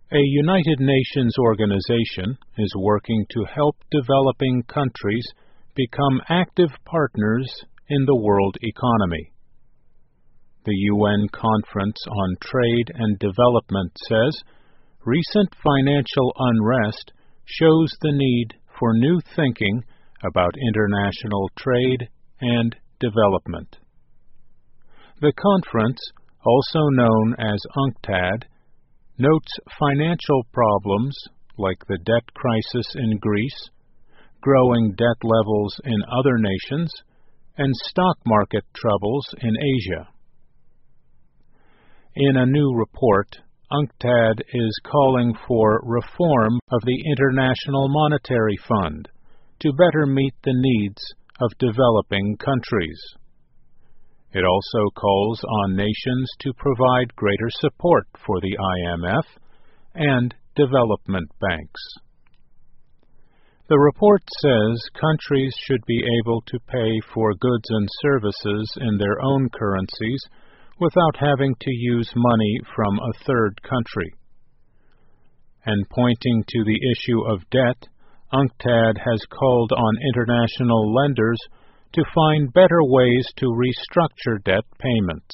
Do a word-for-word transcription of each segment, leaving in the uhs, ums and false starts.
A United Nations organization is working to help developing countries become active partners in the world economy. The U N Conference on Trade and Development says recent financial unrest shows the need for new thinking about international trade and development. The conference, also known as UNCTAD, notes financial problems like the debt crisis in Greece, growing debt levels in other nations, and stock market troubles in Asia. In a new report, UNCTAD is calling for reform of the International Monetary Fund to better meet the needs of developing countries. It also calls on nations to provide greater support for the I M F and development banks. The report says countries should be able to pay for goods and services in their own currencies without having to use money from a third country. And pointing to the issue of debt, UNCTAD has called on international lenders to find better ways to restructure debt payments.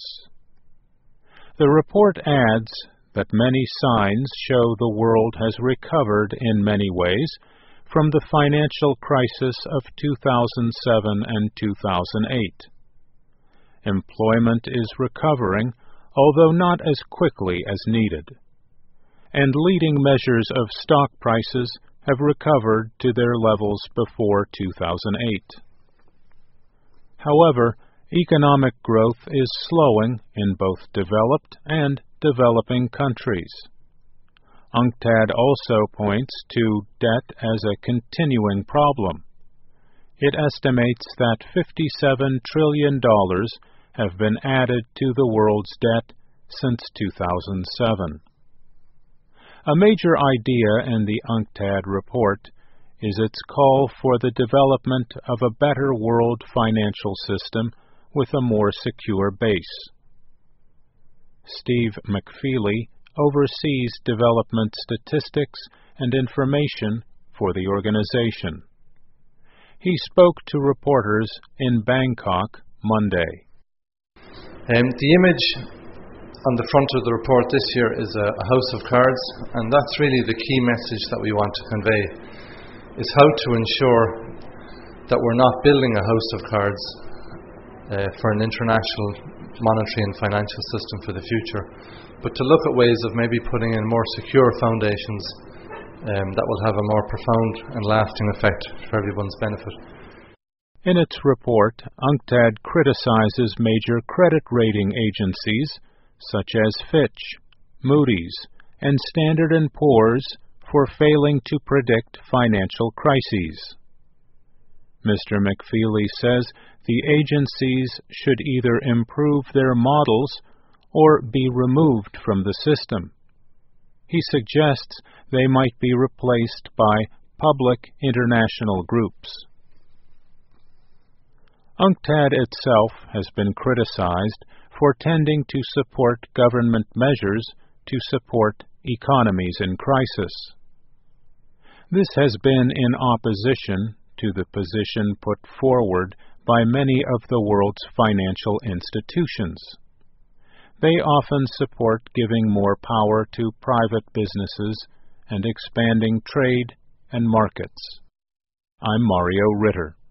The report adds that many signs show the world has recovered in many ways from the financial crisis of two thousand seven and two thousand eight. Employment is recovering, although not as quickly as needed, and leading measures of stock prices have recovered to their levels before two thousand eight. However, economic growth is slowing in both developed and developing countries. UNCTAD also points to debt as a continuing problem. It estimates that fifty-seven trillion dollars have been added to the world's debt since two thousand seven. A major idea in the UNCTAD report is its call for the development of a better world financial system with a more secure base. Steve McFeely oversees development statistics and information for the organization. He spoke to reporters in Bangkok Monday. Um, the image on the front of the report this year is a, a house of cards, and that's really the key message that we want to convey, is how to ensure that we're not building a house of cards uh, for an international monetary and financial system for the future, but to look at ways of maybe putting in more secure foundations um, that will have a more profound and lasting effect for everyone's benefit. In its report, UNCTAD criticizes major credit rating agencies such as Fitch, Moody's, and Standard and Poor's for failing to predict financial crises. Mister McFeely says the agencies should either improve their models or be removed from the system. He suggests they might be replaced by public international groups. UNCTAD itself has been criticized for tending to support government measures to support economies in crisis. This has been in opposition to the position put forward by many of the world's financial institutions. They often support giving more power to private businesses and expanding trade and markets. I'm Mario Ritter.